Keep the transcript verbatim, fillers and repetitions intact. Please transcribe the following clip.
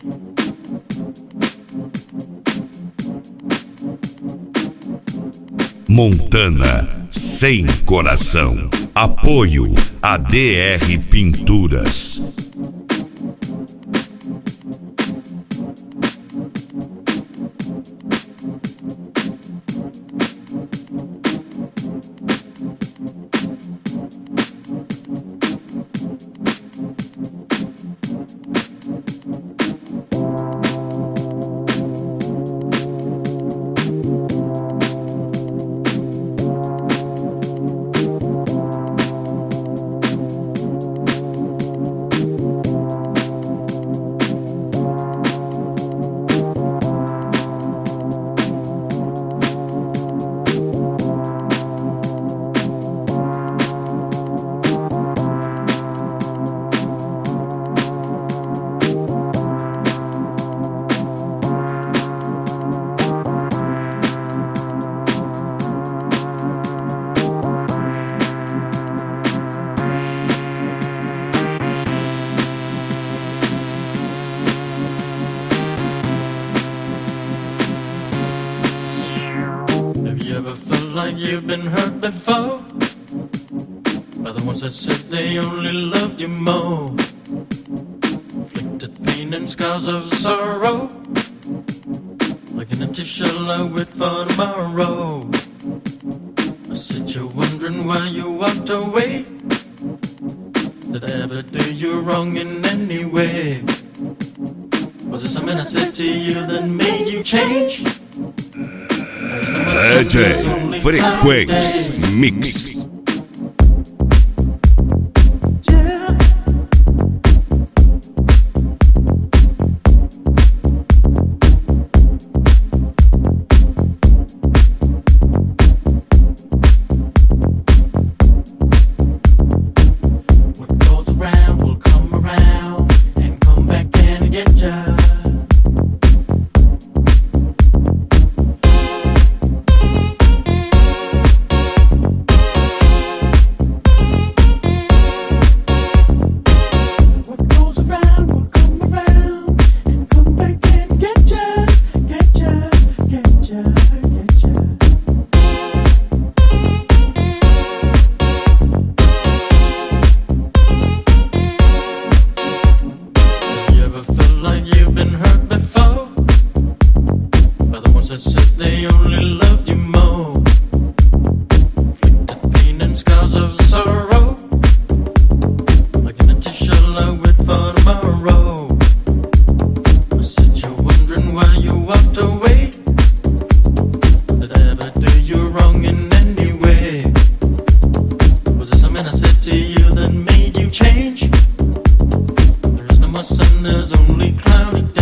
Montana sem coração. Apoio A D R Pinturas. You've been hurt before by the ones that said they only loved you more. Inflicted pain and scars of sorrow, like an empty shell I wait for tomorrow. I said you're wondering why you walked away. Did I ever do you wrong in any way? Was it something I said to you that made you change? D J Frequency Mix. There's no more sun, there's only cloudy days.